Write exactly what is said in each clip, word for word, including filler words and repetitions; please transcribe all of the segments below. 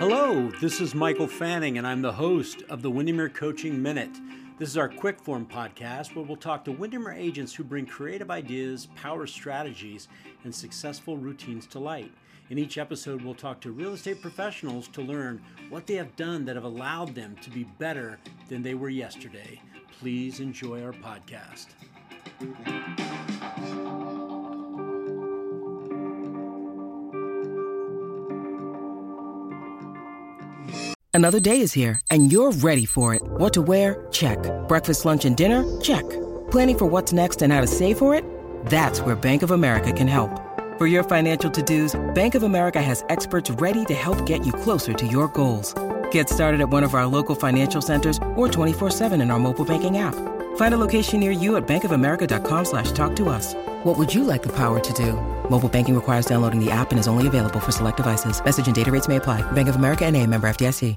Hello, this is Michael Fanning, and I'm the host of the Windermere Coaching Minute. This is our quick form podcast where we'll talk to Windermere agents who bring creative ideas, power strategies, and successful routines to light. In each episode, we'll talk to real estate professionals to learn what they have done that have allowed them to be better than they were yesterday. Please enjoy our podcast. Another day is here, and you're ready for it. What to wear? Check. Breakfast, lunch, and dinner? Check. Planning for what's next and how to save for it? That's where Bank of America can help. For your financial to-dos, Bank of America has experts ready to help get you closer to your goals. Get started at one of our local financial centers or twenty-four seven in our mobile banking app. Find a location near you at bankofamerica.com slash talk to us. What would you like the power to do? Mobile banking requires downloading the app and is only available for select devices. Message and data rates may apply. Bank of America N A, member F D I C.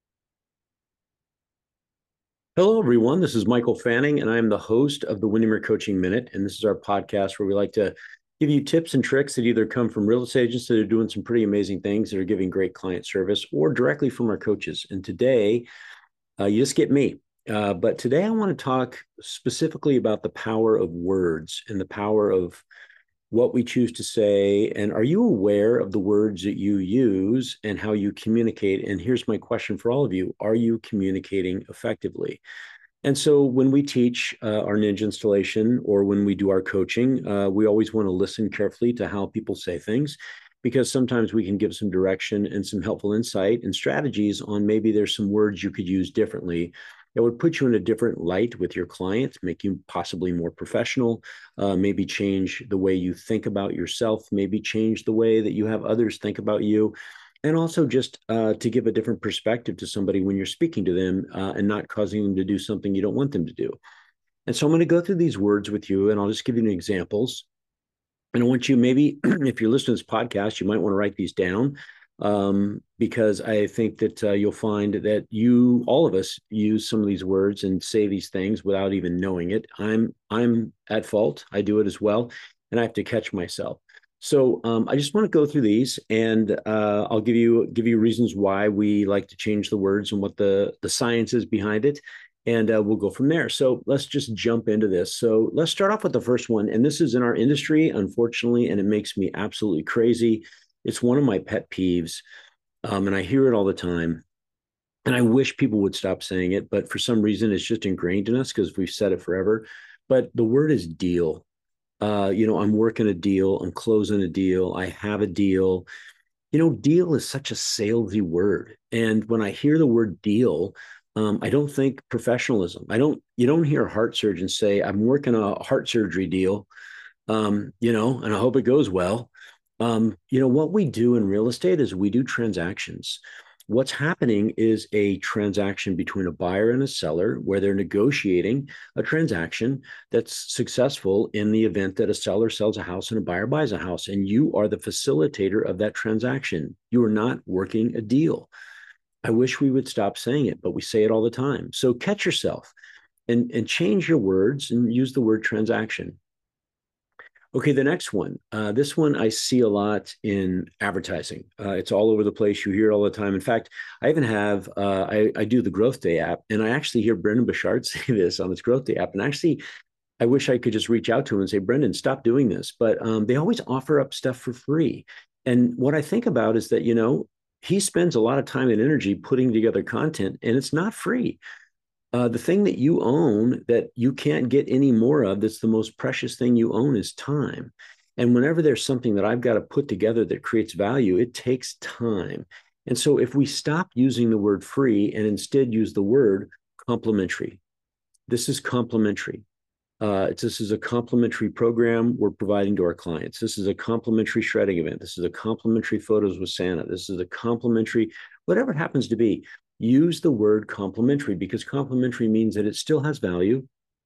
Hello, everyone. This is Michael Fanning, and I'm the host of the Windermere Coaching Minute. And this is our podcast where we like to give you tips and tricks that either come from real estate agents that are doing some pretty amazing things, that are giving great client service, or directly from our coaches. And today, uh, you just get me. Uh, but today I want to talk specifically about the power of words and the power of what we choose to say. And are you aware of the words that you use and how you communicate? And here's my question for all of you. Are you communicating effectively? And so when we teach uh, our ninja installation or when we do our coaching, uh, we always want to listen carefully to how people say things, because sometimes we can give some direction and some helpful insight and strategies on maybe there's some words you could use differently that would put you in a different light with your client, make you possibly more professional, uh, maybe change the way you think about yourself, maybe change the way that you have others think about you, and also just uh, to give a different perspective to somebody when you're speaking to them uh, and not causing them to do something you don't want them to do. And so I'm going to go through these words with you, and I'll just give you examples. And I want you maybe, if you're listening to this podcast, you might want to write these down. Um, because I think that uh, you'll find that you, all of us, use some of these words and say these things without even knowing it. I'm I'm at fault. I do it as well, and I have to catch myself. So um, I just want to go through these, and uh, I'll give you give you reasons why we like to change the words and what the the science is behind it, and uh, we'll go from there. So let's just jump into this. So let's start off with the first one, and this is in our industry, unfortunately, and it makes me absolutely crazy. It's one of my pet peeves, um, and I hear it all the time. And I wish people would stop saying it, but for some reason, it's just ingrained in us because we've said it forever. But the word is deal. Uh, you know, I'm working a deal. I'm closing a deal. I have a deal. You know, deal is such a salesy word. And when I hear the word deal, um, I don't think professionalism. I don't, you don't hear a heart surgeon say, I'm working a heart surgery deal, um, you know, and I hope it goes well. Um, you know, what we do in real estate is we do transactions. What's happening is a transaction between a buyer and a seller where they're negotiating a transaction that's successful in the event that a seller sells a house and a buyer buys a house. And you are the facilitator of that transaction. You are not working a deal. I wish we would stop saying it, but we say it all the time. So catch yourself and, and change your words and use the word transaction. Okay, the next one. Uh, this one I see a lot in advertising. Uh, it's all over the place. You hear it all the time. In fact, I even have, uh, I, I do the Growth Day app, and I actually hear Brendan Bouchard say this on his Growth Day app. And actually, I wish I could just reach out to him and say, Brendan, stop doing this. But um, they always offer up stuff for free. And what I think about is that, you know, he spends a lot of time and energy putting together content, and it's not free. Uh, the thing that you own that you can't get any more of, that's the most precious thing you own, is time. And whenever there's something that I've got to put together that creates value, it takes time. And so if we stop using the word free and instead use the word complimentary, this is complimentary. Uh, this is a complimentary program we're providing to our clients. This is a complimentary shredding event. This is a complimentary photos with Santa. This is a complimentary, whatever it happens to be. Use the word complimentary, because complimentary means that it still has value.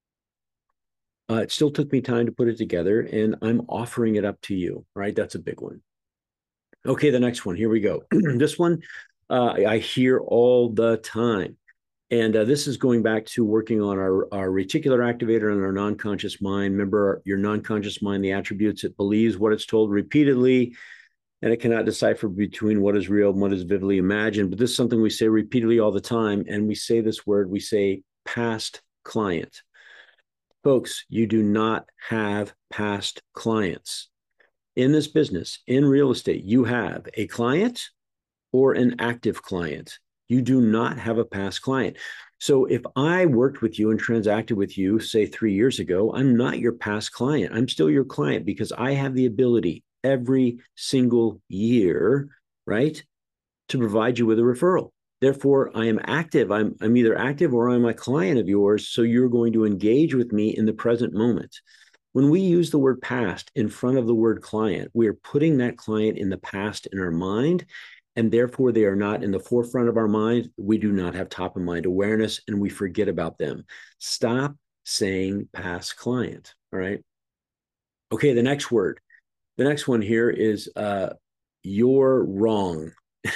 Uh, it still took me time to put it together, and I'm offering it up to you, right? That's a big one. Okay, the next one. Here we go. This one uh, I hear all the time. And uh, this is going back to working on our, our reticular activator and our non-conscious mind. Remember, your non-conscious mind, the attributes, it believes what it's told repeatedly. and it cannot decipher between what is real and what is vividly imagined. But this is something we say repeatedly all the time, and we say this word, we say past client. Folks, you do not have past clients. In this business, in real estate, you have a client or an active client. You do not have a past client. So if I worked with you and transacted with you, say three years ago, I'm not your past client. I'm still your client because I have the ability every single year, right, to provide you with a referral. Therefore, I am active. I'm, I'm either active or I'm a client of yours. So you're going to engage with me in the present moment. When we use the word past in front of the word client, we are putting that client in the past in our mind, and therefore they are not in the forefront of our mind. We do not have top of mind awareness, and we forget about them. Stop saying past client, all right? Okay, the next word. The next one here is uh, you're wrong.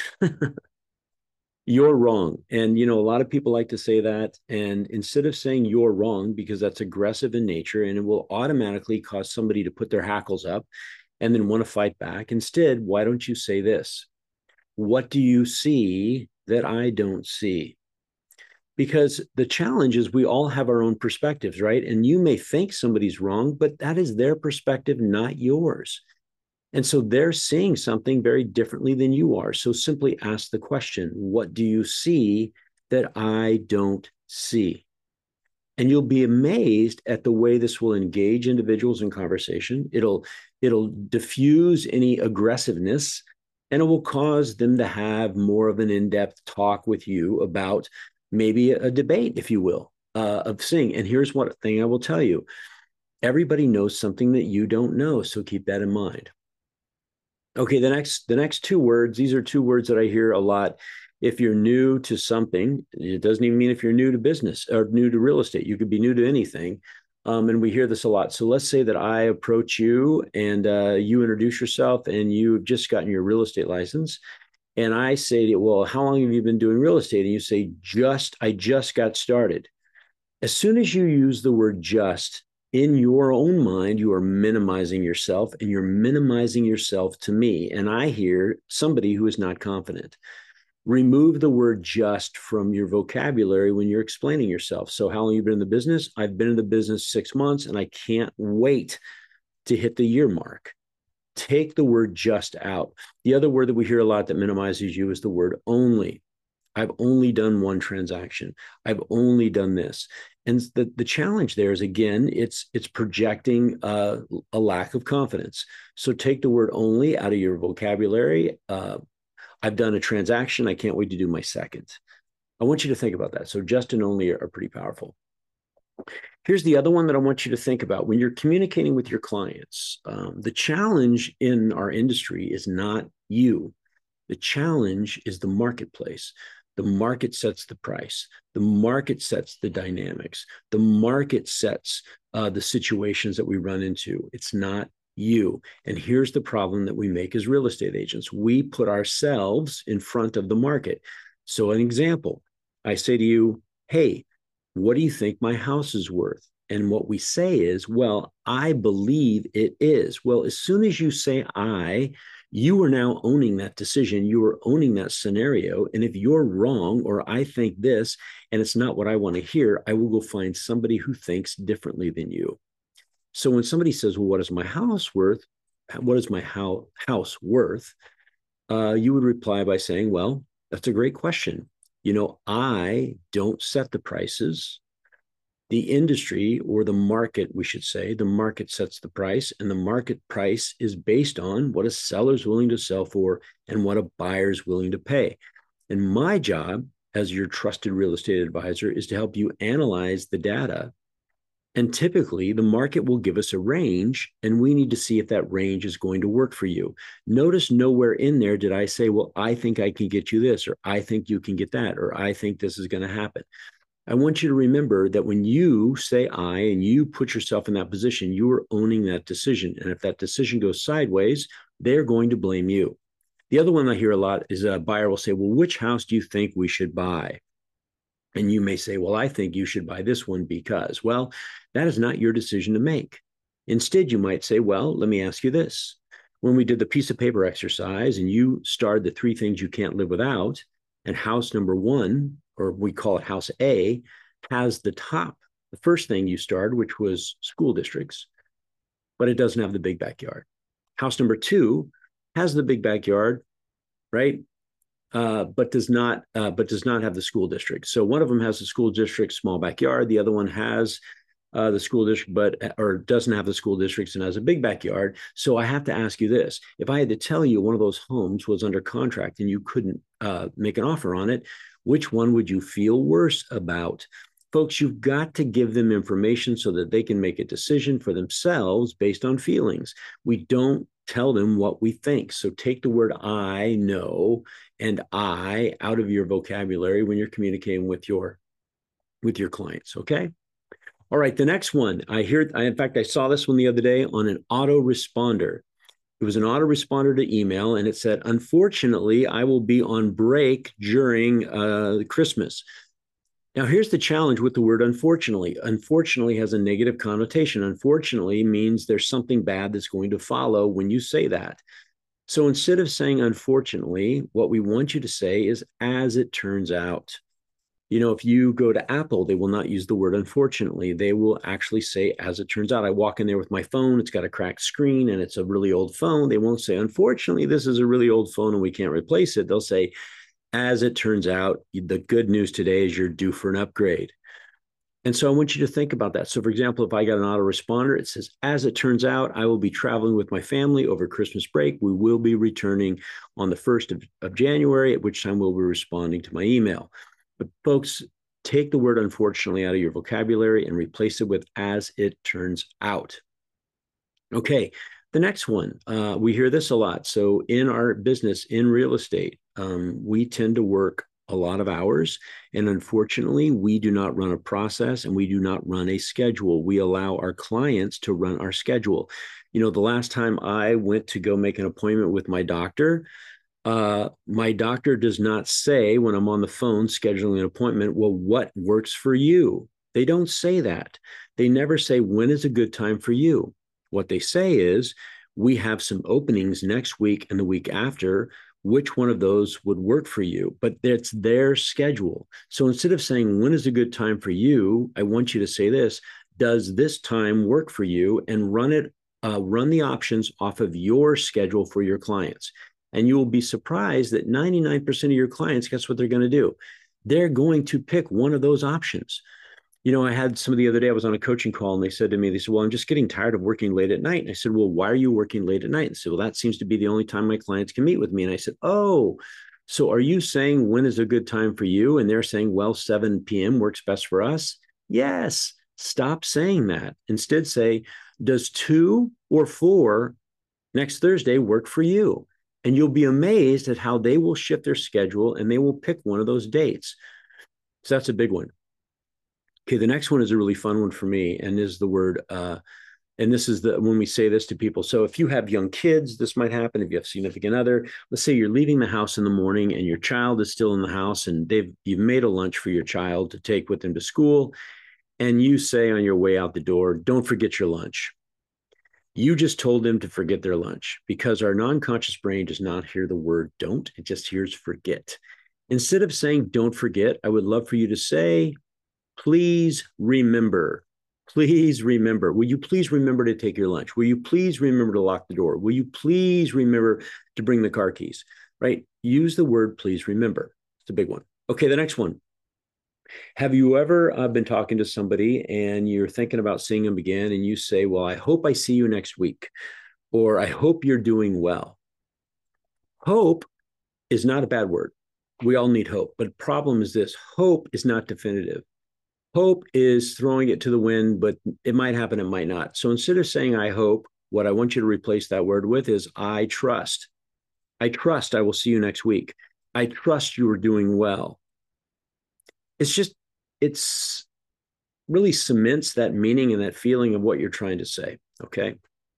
You're wrong. And, you know, a lot of people like to say that. And instead of saying you're wrong, because that's aggressive in nature and it will automatically cause somebody to put their hackles up and then want to fight back, instead, why don't you say this? What do you see that I don't see? Because the challenge is we all have our own perspectives, right? And you may think somebody's wrong, but that is their perspective, not yours. And so they're seeing something very differently than you are. So simply ask the question, what do you see that I don't see? And you'll be amazed at the way this will engage individuals in conversation. It'll, it'll diffuse any aggressiveness, and it will cause them to have more of an in-depth talk with you about maybe a debate, if you will, uh, of seeing. And here's one thing I will tell you. Everybody knows something that you don't know, so keep that in mind. Okay, the next the next two words, these are two words that I hear a lot. If you're new to something, it doesn't even mean if you're new to business or new to real estate. You could be new to anything. Um, and we hear this a lot. So let's say that I approach you and uh, you introduce yourself and you've just gotten your real estate license. And I say to you, well, how long have you been doing real estate? And you say, just, I just got started. As soon as you use the word just, in your own mind, you are minimizing yourself, and you're minimizing yourself to me. And I hear somebody who is not confident. Remove the word just from your vocabulary when you're explaining yourself. So how long have you been in the business? I've been in the business six months and I can't wait to hit the year mark. Take the word just out. The other word that we hear a lot that minimizes you is the word only. I've only done one transaction. I've only done this. And the, the challenge there is, again, it's it's projecting uh, a lack of confidence. So take the word only out of your vocabulary. Uh, I've done a transaction. I can't wait to do my second. I want you to think about that. So just and only are, are pretty powerful. Here's the other one that I want you to think about. When you're communicating with your clients, um, the challenge in our industry is not you. The challenge is the marketplace. The market sets the price. The market sets the dynamics. The market sets uh, the situations that we run into. It's not you. And here's the problem that we make as real estate agents. We put ourselves in front of the market. So an example, I say to you, hey, what do you think my house is worth? And what we say is, well, I believe it is. Well, as soon as you say I, you are now owning that decision. You are owning that scenario. And if you're wrong, or I think this, and it's not what I want to hear, I will go find somebody who thinks differently than you. So when somebody says, well, what is my house worth? What is my ho- house worth? Uh, you would reply by saying, well, that's a great question. You know, I don't set the prices. The industry, or the market, we should say, the market sets the price, and the market price is based on what a seller's willing to sell for and what a buyer's willing to pay. And my job as your trusted real estate advisor is to help you analyze the data. And typically the market will give us a range, and we need to see if that range is going to work for you. Notice nowhere in there did I say, well, I think I can get you this, or I think you can get that, or I think this is going to happen. I want you to remember that when you say I and you put yourself in that position, you are owning that decision. And if that decision goes sideways, they're going to blame you. The other one I hear a lot is a buyer will say, well, which house do you think we should buy? And you may say, well, I think you should buy this one because, well, that is not your decision to make. Instead, you might say, well, let me ask you this. when we did the piece of paper exercise and you starred the three things you can't live without, and house number one, or we call it house A, has the top, the first thing you starred, which was school districts, but it doesn't have the big backyard. House number two has the big backyard, right? Uh, but does not, uh, but does not have the school district. So one of them has the school district, small backyard. The other one has uh, the school district, but or doesn't have the school districts and has a big backyard. So I have to ask you this: if I had to tell you one of those homes was under contract and you couldn't uh, make an offer on it, which one would you feel worse about? Folks, you've got to give them information so that they can make a decision for themselves based on feelings. We don't tell them what we think. So take the word I know and I out of your vocabulary when you're communicating with your with your clients, okay? All right, the next one. I hear, I, in fact, I saw this one the other day on an autoresponder. It was an autoresponder to email, and it said, unfortunately, I will be on break during uh, Christmas. Now, here's the challenge with the word unfortunately. Unfortunately has a negative connotation. Unfortunately means there's something bad that's going to follow when you say that. So instead of saying unfortunately, what we want you to say is as it turns out. You know, if you go to Apple, they will not use the word unfortunately. They will actually say, as it turns out. I walk in there with my phone, it's got a cracked screen and it's a really old phone. They won't say, unfortunately, this is a really old phone and we can't replace it. They'll say, as it turns out, the good news today is you're due for an upgrade. And so I want you to think about that. So for example, if I got an autoresponder, it says, as it turns out, I will be traveling with my family over Christmas break. We will be returning on the first of, of January, at which time we'll be responding to my email. But folks, take the word unfortunately out of your vocabulary and replace it with as it turns out. Okay, the next one, uh, we hear this a lot. So in our business, in real estate, um, we tend to work a lot of hours. And unfortunately, we do not run a process and we do not run a schedule. We allow our clients to run our schedule. You know, the last time I went to go make an appointment with my doctor, Uh, my doctor does not say when I'm on the phone scheduling an appointment, well, what works for you? They don't say that. They never say, when is a good time for you? What they say is, we have some openings next week and the week after. Which one of those would work for you? But it's their schedule. So instead of saying, when is a good time for you? I want you to say this, does this time work for you? And run it, uh, run the options off of your schedule for your clients. And you will be surprised that ninety-nine percent of your clients, guess what they're going to do? They're going to pick one of those options. You know, I had somebody the other day, I was on a coaching call and they said to me, they said, well, I'm just getting tired of working late at night. And I said, well, why are you working late at night? And they said, well, that seems to be the only time my clients can meet with me. And I said, oh, so are you saying when is a good time for you? And they're saying, well, seven p.m. works best for us. Yes. Stop saying that. Instead say, does two or four next Thursday work for you? And you'll be amazed at how they will shift their schedule and they will pick one of those dates. So that's a big one. Okay, the next one is a really fun one for me, and is the word, uh, and this is the when we say this to people. So if you have young kids, this might happen. If you have a significant other, let's say you're leaving the house in the morning and your child is still in the house and they've you've made a lunch for your child to take with them to school, and you say on your way out the door, don't forget your lunch. You just told them to forget their lunch, because our non-conscious brain does not hear the word don't, it just hears forget. Instead of saying don't forget, I would love for you to say, please remember, please remember. Will you please remember to take your lunch? Will you please remember to lock the door? Will you please remember to bring the car keys, right? Use the word please remember. It's a big one. Okay, the next one. Have you ever uh, been talking to somebody and you're thinking about seeing them again and you say, well, I hope I see you next week, or I hope you're doing well? Hope is not a bad word. We all need hope. But the problem is this: hope is not definitive. Hope is throwing it to the wind, but it might happen, it might not. So instead of saying I hope, what I want you to replace that word with is I trust. I trust I will see you next week. I trust you are doing well. It's just, it's really cements that meaning and that feeling of what you're trying to say, okay?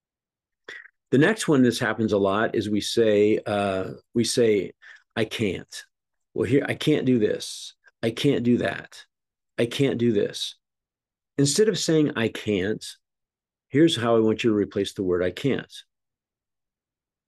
The next one, this happens a lot, is we say, uh, we say, I can't. Well, here, I can't do this. I can't do that. I can't do this. Instead of saying I can't, here's how I want you to replace the word I can't.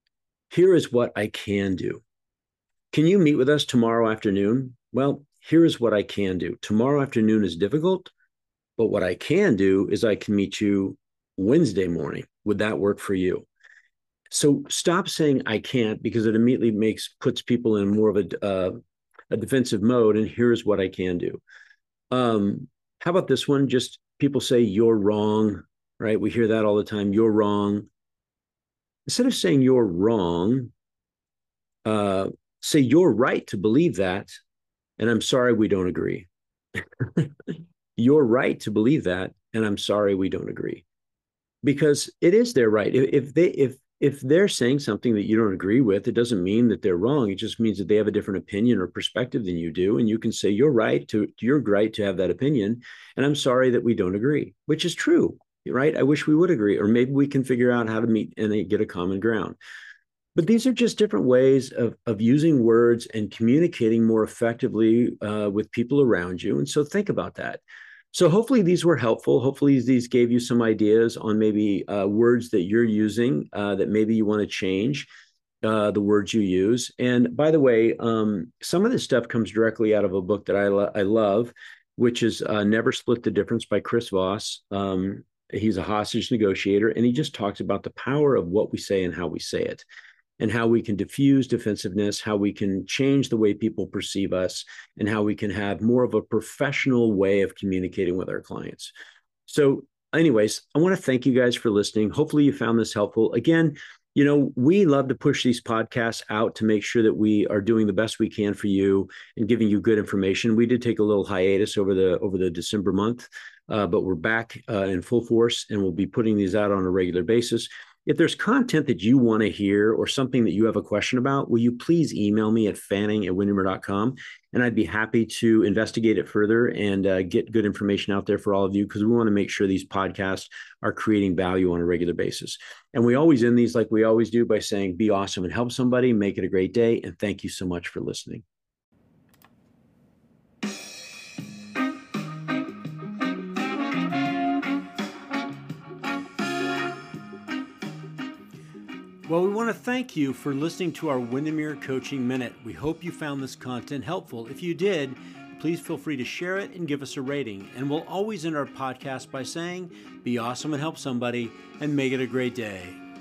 here is what I can do. Can you meet with us tomorrow afternoon? Well, here is what I can do. Tomorrow afternoon is difficult, but what I can do is I can meet you Wednesday morning. Would that work for you? So stop saying I can't, because it immediately makes puts people in more of a uh, a defensive mode. And here's what I can do. Um, how about this one? Just people say you're wrong, right? We hear that all the time. You're wrong. Instead of saying you're wrong, uh, say you're right to believe that, and I'm sorry we don't agree. You're right to believe that, and I'm sorry we don't agree. Because it is their right. If they if if they're saying something that you don't agree with, it doesn't mean that they're wrong. It just means that they have a different opinion or perspective than you do, and you can say you're right to you're right to have that opinion, and I'm sorry that we don't agree, which is true, right? I wish we would agree, or maybe we can figure out how to meet and get a common ground. But these are just different ways of, of using words and communicating more effectively uh, with people around you. And so think about that. So hopefully these were helpful. Hopefully these gave you some ideas on maybe uh, words that you're using uh, that maybe you want to change uh, the words you use. And by the way, um, some of this stuff comes directly out of a book that I, lo- I love, which is uh, Never Split the Difference by Chris Voss. Um, he's a hostage negotiator, and he just talks about the power of what we say and how we say it, and how we can diffuse defensiveness, how we can change the way people perceive us, and how we can have more of a professional way of communicating with our clients. So anyways, I want to thank you guys for listening. Hopefully you found this helpful. Again, you know, we love to push these podcasts out to make sure that we are doing the best we can for you and giving you good information. We did take a little hiatus over the over the December month, uh, but we're back uh, in full force, and we'll be putting these out on a regular basis. If there's content that you want to hear or something that you have a question about, will you please email me at fanning at windermere dot com, and I'd be happy to investigate it further and uh, get good information out there for all of you, because we want to make sure these podcasts are creating value on a regular basis. And we always end these like we always do by saying, be awesome and help somebody, make it a great day, and thank you so much for listening. Well, we want to thank you for listening to our Windermere Coaching Minute. We hope you found this content helpful. If you did, please feel free to share it and give us a rating. And we'll always end our podcast by saying, be awesome and help somebody, and make it a great day.